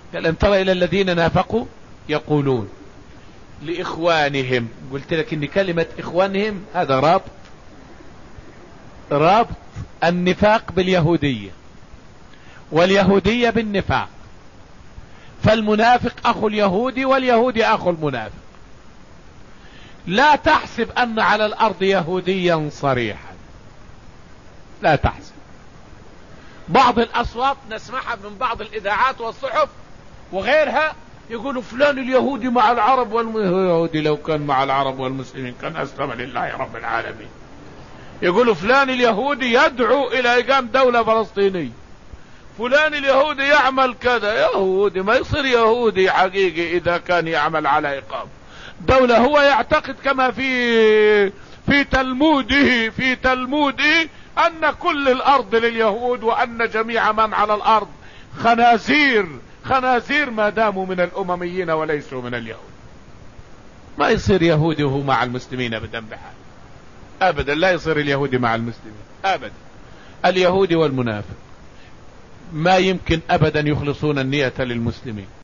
قال أن ترى إلى الذين نافقوا يقولون لإخوانهم. قلت لك إن كلمة إخوانهم هذا رابط النفاق باليهودية واليهودية بالنفاق، فالمنافق أخو اليهودي واليهودي أخو المنافق. لا تحسب أن على الأرض يهوديا صريحا، لا تحسب. بعض الأصوات نسمعها من بعض الإذاعات والصحف وغيرها يقولوا فلان اليهودي مع العرب واليهودي لو كان مع العرب والمسلمين كان أسلم لله رب العالمين. يقولوا فلان اليهودي يدعو إلى إقامة دولة فلسطينية، فلان اليهودي يعمل كذا. يهودي ما يصير يهودي حقيقي إذا كان يعمل على إقامة دولة. هو يعتقد كما في تلموده أن كل الأرض لليهود، وأن جميع من على الأرض خنازير ما داموا من الأمميين وليسوا من اليهود. ما يصير يهودي وهو مع المسلمين أبدا بحال، أبدا لا يصير اليهودي مع المسلمين أبدا. اليهودي والمنافق ما يمكن أبدا يخلصون النية للمسلمين.